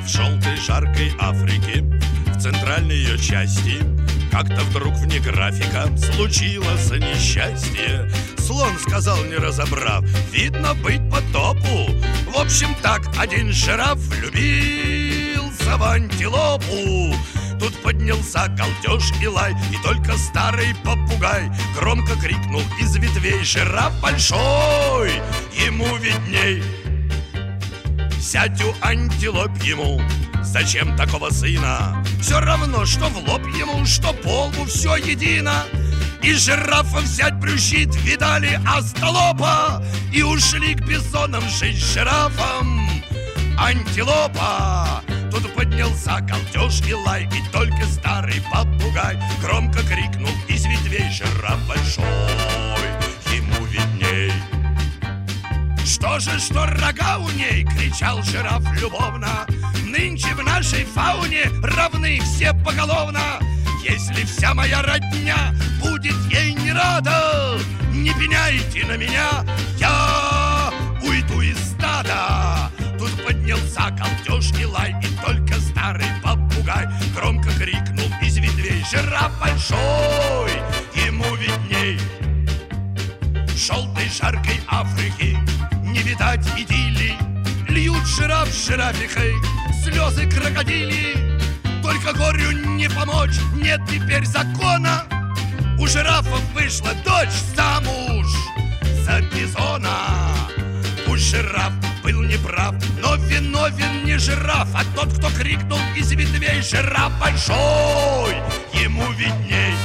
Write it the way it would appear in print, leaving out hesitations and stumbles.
В желтой жаркой Африке, в центральной ее части, как-то вдруг вне графика случилось несчастье. Слон сказал, не разобрав: видно, быть по топу. В общем так, один жираф влюбился в антилопу. Тут поднялся галдеж и лай, и только старый попугай громко крикнул из ветвей: жираф большой, ему видней. Сядь у антилоп ему, зачем такого сына? Все равно, что в лоб ему, что по лбу, все едино. И жирафа взять брюзжит, видали остолопа, и ушли к бизонам жить с жирафом. Антилопа. Тут поднялся галдеж и лай, и только старый попугай громко крикнул из ветвей: жираф большой, ему видней. Что же, что рога у ней, кричал жираф любовно, нынче в нашей фауне равны все поголовно. Если вся моя родня будет ей не рада, не пеняйте на меня, я уйду из стада. Тут поднялся галдеж и лай, и только старый попугай громко крикнул из ветвей: жираф большой, ему видней. В желтой жаркой Африке не видать идиллии, льют жираф с жирафихой слезы крокодили. Только горю не помочь, нет теперь закона. У жирафов вышла дочь замуж за бизона. Пусть жираф был неправ, но виновен не жираф, а тот, кто крикнул из ветвей: жираф большой, ему видней.